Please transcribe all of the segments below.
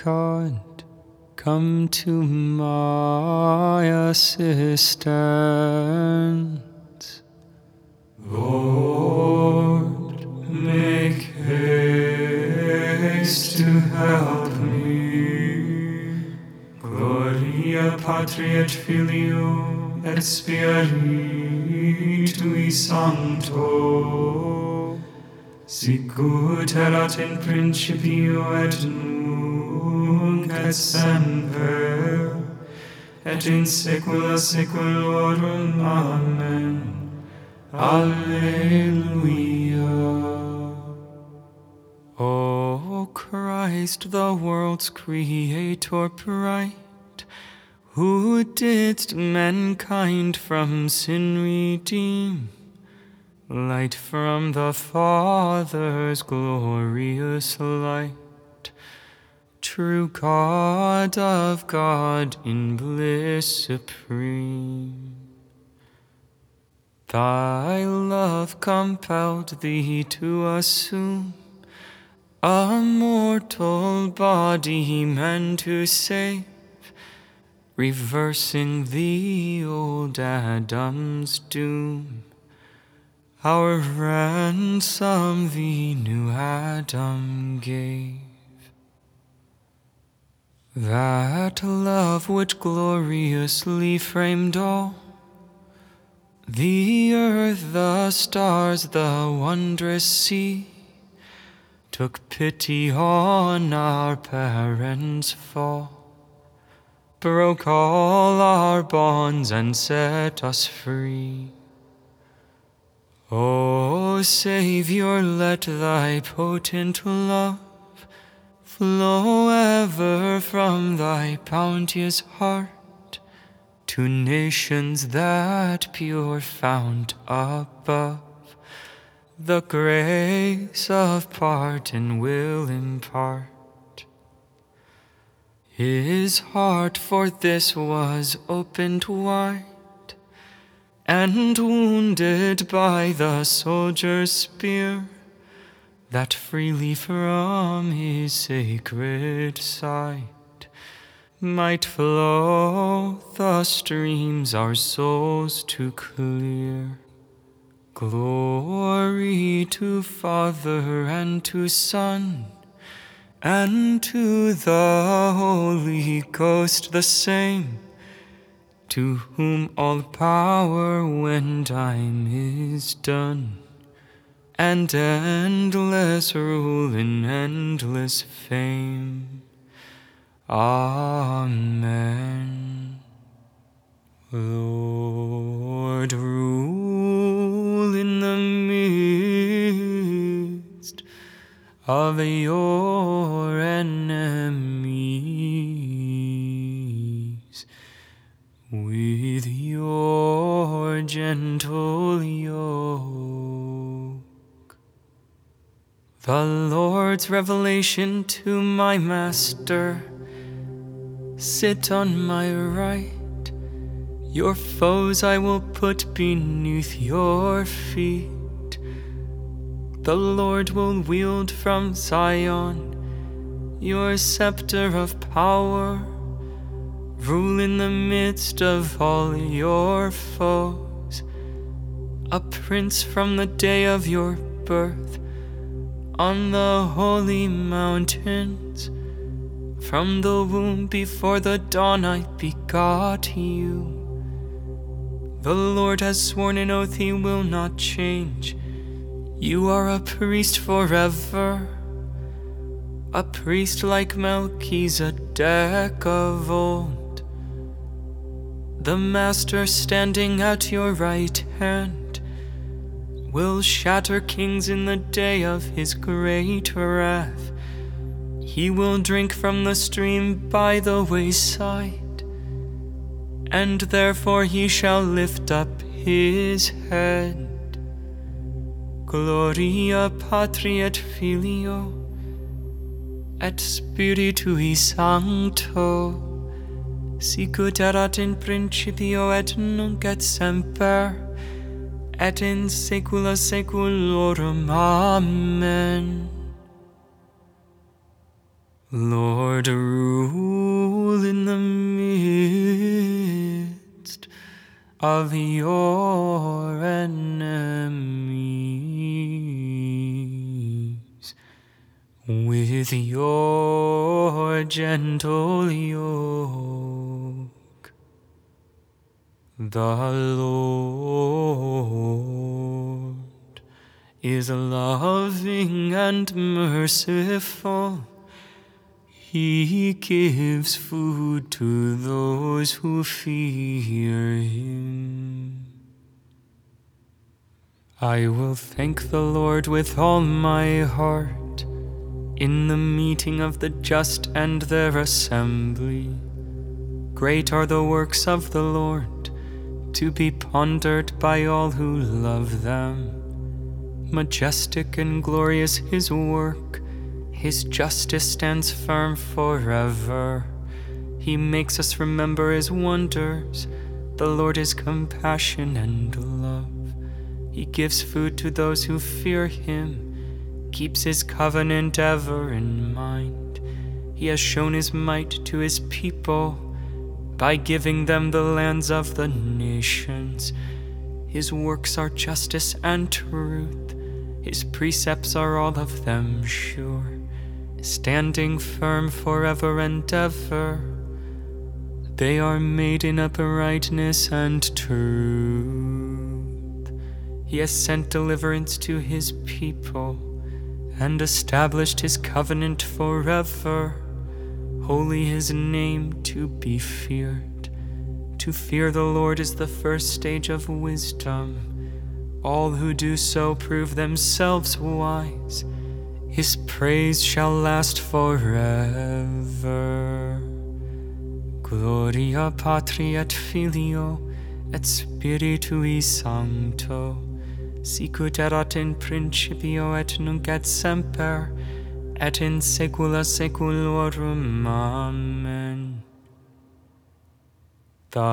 God, come to my assistance. Lord, make haste to help me. Gloria Patri et Filio et Spiritui Sancto, sicut erat in principio et nunc et semper, et in saecula saeculorum. Amen. Alleluia. O Christ, the world's creator bright, who didst mankind from sin redeem, light from the Father's glorious light, true God of God in bliss supreme. Thy love compelled thee to assume a mortal body man to save, reversing the old Adam's doom. Our ransom the new Adam gave. That love which gloriously framed all, the earth, the stars, the wondrous sea, took pity on our parents' fall, broke all our bonds and set us free. O Savior, let thy potent love flow ever from thy bounteous heart to nations that pure fount above the grace of pardon will impart. His heart for this was opened wide, and wounded by the soldier's spear, that freely from his sacred side might flow the streams our souls to clear. Glory to Father and to Son and to the Holy Ghost the same, to whom all power when time is done, and endless rule in endless fame. Amen. Lord, rule in the midst of your enemies with your gentle yoke. The Lord's revelation to my Master: sit on my right, your foes I will put beneath your feet. The Lord will wield from Zion your scepter of power, rule in the midst of all your foes. A prince from the day of your birth on the holy mountains, from the womb before the dawn I begot you. The Lord has sworn an oath he will not change. You are a priest forever, a priest like Melchizedek of old. The Master standing at your right hand will shatter kings in the day of his great wrath. He will drink from the stream by the wayside, and therefore he shall lift up his head. Gloria Patri et Filio et Spiritui Sancto, sicut erat in principio et nunc et semper, et in saecula saeculorum. Amen. Lord, rule in the midst of your enemies with your gentle yoke. The Lord is loving and merciful. He gives food to those who fear him. I will thank the Lord with all my heart in the meeting of the just and their assembly. Great are the works of the Lord, to be pondered by all who love them. Majestic and glorious his work, his justice stands firm forever. He makes us remember his wonders. The Lord is compassion and love. He gives food to those who fear him, keeps his covenant ever in mind. He has shown his might to his people by giving them the lands of the nations. His works are justice and truth. His precepts are all of them sure, standing firm forever and ever. They are made in uprightness and truth. He has sent deliverance to his people and established his covenant forever. Holy his name to be feared. To fear the Lord is the first stage of wisdom. All who do so prove themselves wise. His praise shall last forever. Gloria Patri et Filio et Spiritui Sancto, sicut erat in principio et nunc et semper, et in saecula saeculorum. Amen. The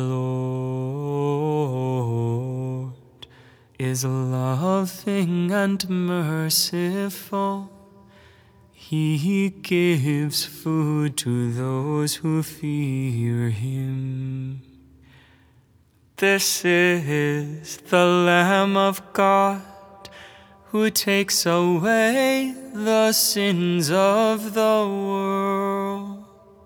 Lord is loving and merciful. He gives food to those who fear him. This is the Lamb of God who takes away the sins of the world.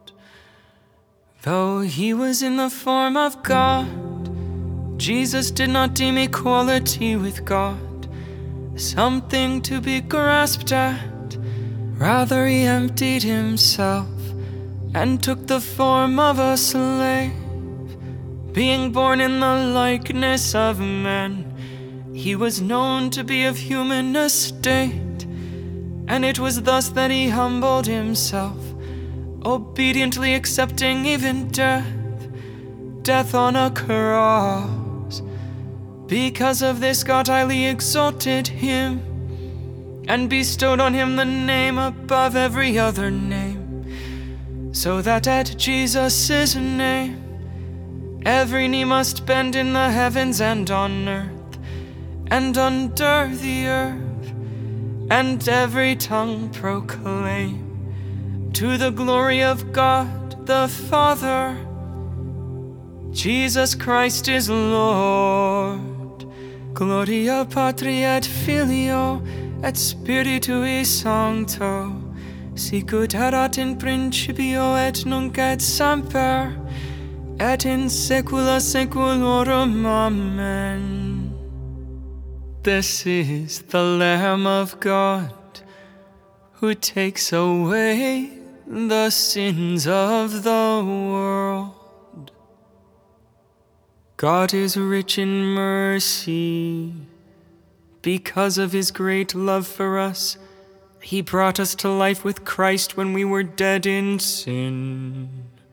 Though he was in the form of God, Jesus did not deem equality with God something to be grasped at. Rather, he emptied himself and took the form of a slave. Being born in the likeness of man, he was known to be of human estate, and it was thus that he humbled himself, obediently accepting even death on a cross. Because of this, God highly exalted him and bestowed on him the name above every other name, so that at Jesus' name every knee must bend in the heavens and on earth and under the earth, and every tongue proclaim to the glory of God the Father, Jesus Christ is Lord. Gloria Patri et Filio et Spiritui Sancto, sicut erat in principio et nunc et semper, et in saecula saeculorum. Amen. This is the Lamb of God who takes away the sins of the world. God is rich in mercy. Because of his great love for us, he brought us to life with Christ when we were dead in sin.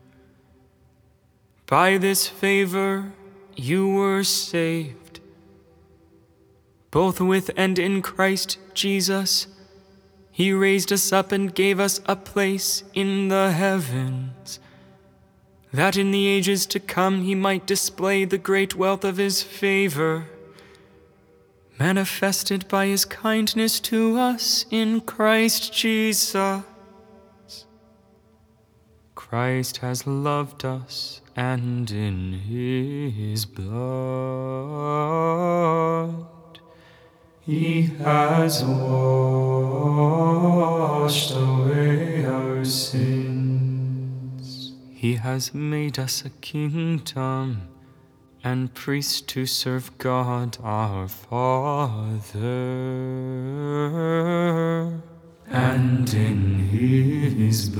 By this favor you were saved, both with and in Christ Jesus. He raised us up and gave us a place in the heavens, that in the ages to come he might display the great wealth of his favor, manifested by his kindness to us in Christ Jesus. Christ has loved us, and in his blood he has washed away our sins. He has made us a kingdom and priests to serve God our Father. And in his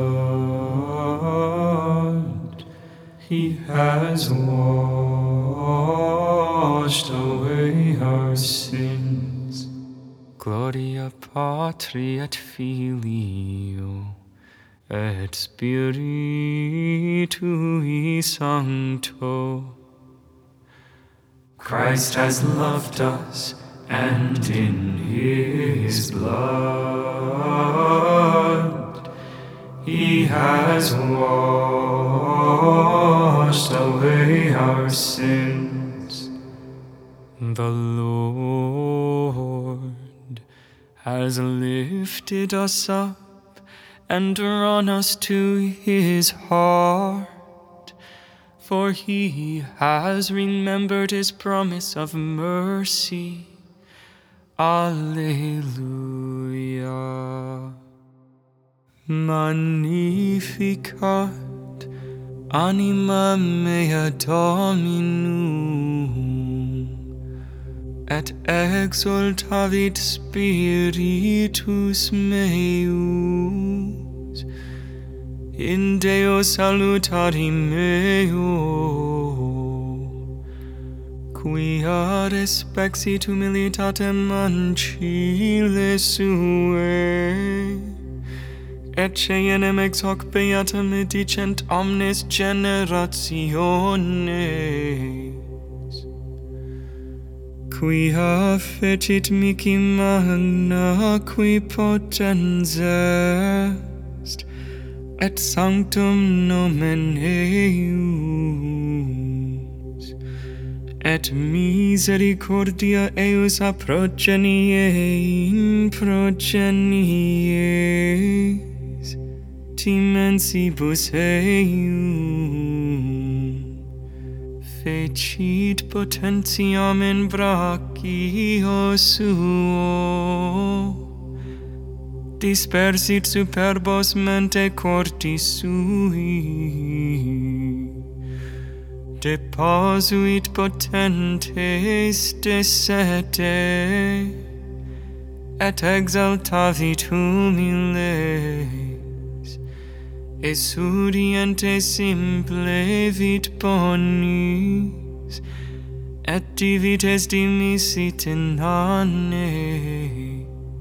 blood he has washed away our sins. Gloria Patri et Filio et Spiritui Sancto. Christ has loved us, and in his blood he has washed away our sins. The Lord has lifted us up and drawn us to his heart, for he has remembered his promise of mercy. Alleluia. Magnificat anima mea Dominum, et exultavit spiritus meus in Deo salutari meo, quia respexit humilitatem ancile suae, ecce enem ex hoc beatum dicent omnes generationes, quia fecit mihi magna qui potens est, et sanctum nomen eius, et misericordia eius a progenie in progenies timensibus eium, fecit potentiam in brachio suo, dispersit superbos mente cortis sui, deposuit potentes de sete, et exaltavit humiles, esudientes simplevit bonis, et divites dimisit in annes,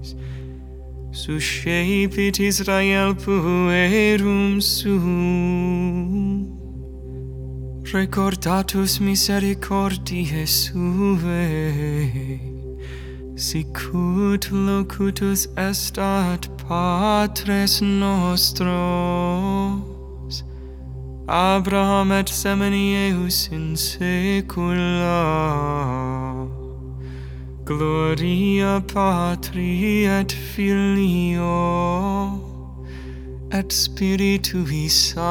suscepit Israel puerum suum, recordatus misericordiae suae, sicut locutus est ad patres nostros, Abraham et semini eius in saecula. Gloria Patri et Filio et Spiritui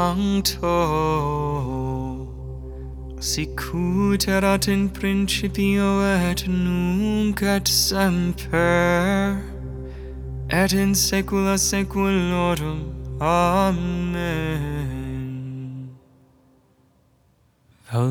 Sancto, sicut erat in principio et nunc et semper, et in saecula saeculorum. Amen. The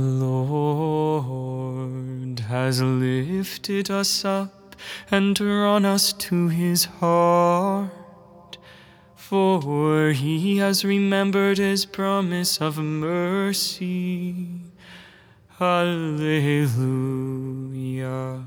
Lord has lifted us up and drawn us to his heart, for he has remembered his promise of mercy. Alleluia.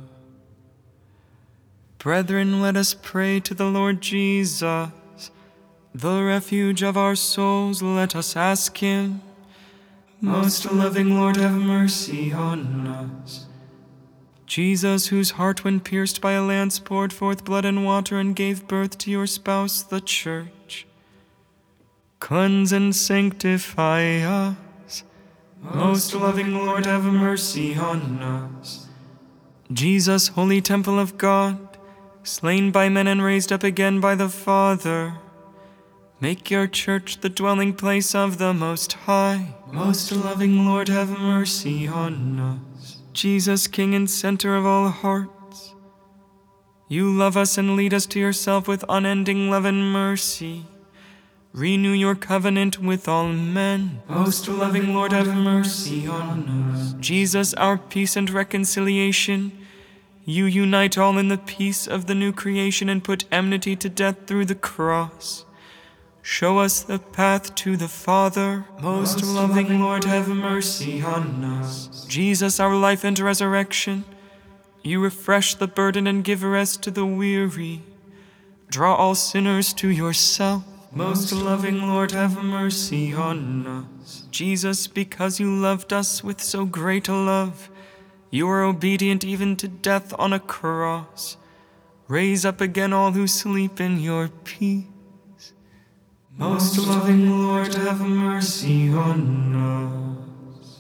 Brethren, let us pray to the Lord Jesus, the refuge of our souls. Let us ask him. Most loving Lord, have mercy on us. Jesus, whose heart when pierced by a lance poured forth blood and water and gave birth to your spouse, the Church, cleanse and sanctify us. Most loving Lord, have mercy on us. Jesus, holy temple of God, slain by men and raised up again by the Father, Make your church the dwelling place of the Most High. Most loving Lord, have mercy on us. Jesus, King and center of all hearts, you love us and lead us to yourself with unending love and mercy. Renew your covenant with all men. Most loving Lord, have mercy on us. Jesus, our peace and reconciliation, you unite all in the peace of the new creation and put enmity to death through the cross. Show us the path to the Father. Most loving Lord, have mercy on us. Jesus, our life and resurrection, you refresh the burdened and give rest to the weary. Draw all sinners to yourself. Most loving Lord, have mercy on us. Jesus, because you loved us with so great a love, you are obedient even to death on a cross. Raise up again all who sleep in your peace. Most loving Lord, have mercy on us.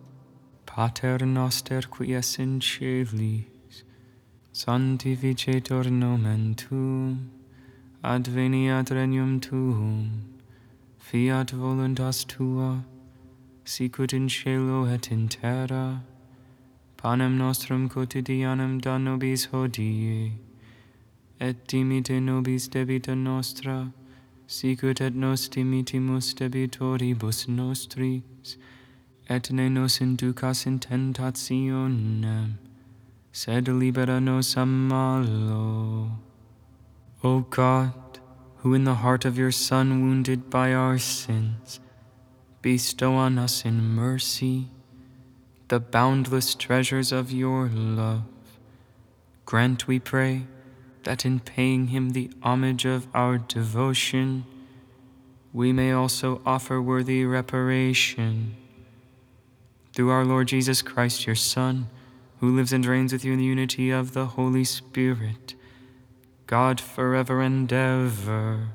Pater noster qui es in celis, sanctificetur nomen tuum, adveniat regnum tuum, fiat voluntas tua, sicut in cielo et in terra. Panem nostrum quotidianum da nobis hodie, et dimite nobis debita nostra, sicut et nos dimitimus debitoribus nostris, et ne nos inducas in tentationem, sed libera nos a malo. O God, who in the heart of your Son wounded by our sins, bestow on us in mercy the boundless treasures of your love. Grant, we pray, that in paying him the homage of our devotion, we may also offer worthy reparation. Through our Lord Jesus Christ, your Son, who lives and reigns with you in the unity of the Holy Spirit, God forever and ever.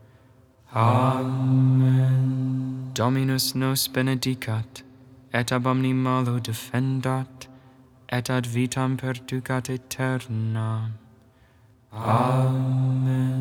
Amen. Dominus nos benedicat, et ab omni malo defendat, et ad vitam perducat aeternam. Amen.